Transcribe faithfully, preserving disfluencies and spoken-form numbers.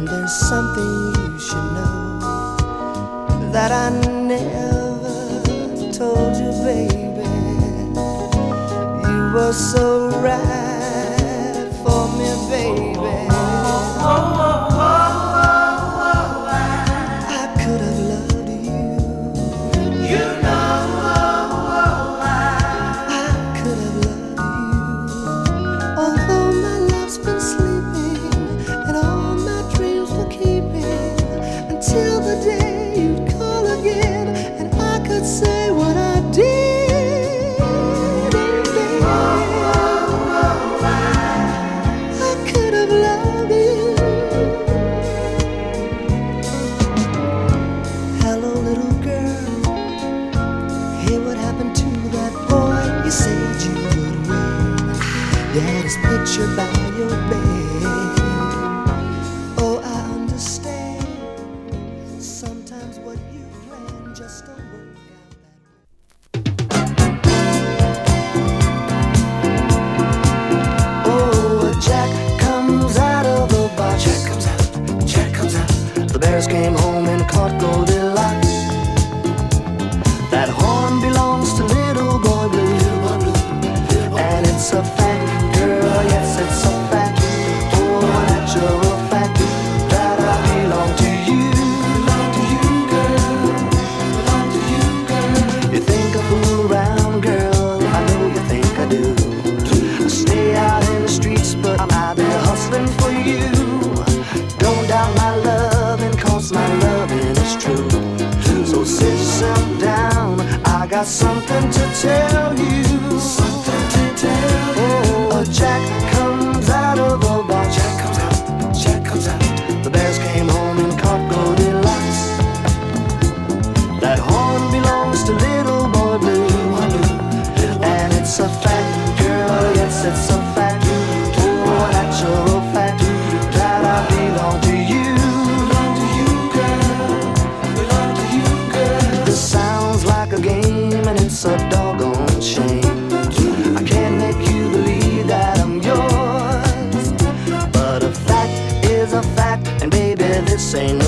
there's something you should know that I never told you, baby. You were so right for me, baby. Oh, oh, oh, oh, oh, I, I could have loved you. You know, oh, oh, I, I could have loved you. Although my love's been sleeping and all my dreams were keeping until the day you'd call again and I could say what I did. Daddy's picture by your bed. Oh, I understand. Sometimes what you plan just don't work out that way. Oh, a Jack comes out of the box. Jack comes out. Jack comes out. The bears came home and caught Goldilocks. That horn belongs to little boy Blue, and it's a fact. Yes, it's a fact, oh, natural fact, that I belong to you. Belong to you, girl. Belong to you, girl. You think I fool around, girl? I know you think I do. I stay out in the streets, but I've been hustling for you. Don't doubt my loving, cause my loving is true. So sit yourself down, I got something to tell you. Something to tell you. Oh, a Jack comes out of a box. Jack comes out. Jack comes out. The bears came home and caught Goldilocks. That horn belongs to little boy Blue, and it's a fact, girl. Yes, it's a fact. Oh, a natural fact that I belong to you. Belong to you, girl. Belong to you, girl. This sounds like a game, and it's a doggone shame. I can't make you believe that I'm yours, but a fact is a fact, and baby, this ain't